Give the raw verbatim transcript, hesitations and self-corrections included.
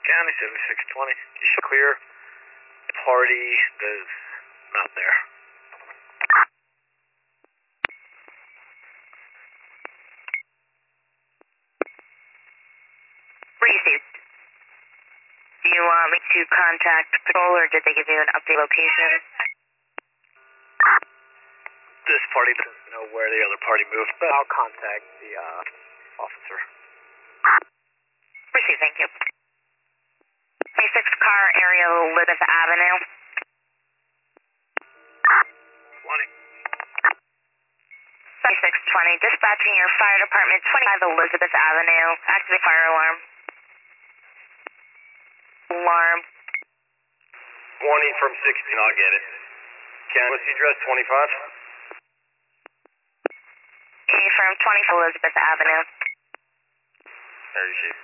County seventy-six twenty. You should clear. Party is not there. Received. Do you want me to contact patrol or did they give you an update location? This party doesn't know where the other party moved, but I'll contact the uh, officer. Received, thank you. twenty-six car area Elizabeth Avenue. twenty. twenty-six twenty, dispatching your fire department, twenty-five Elizabeth Avenue. Activate fire alarm. Alarm. twenty from sixteen, I'll get it. Can what's the address, twenty-five? From twenty-five Elizabeth Avenue. There you see.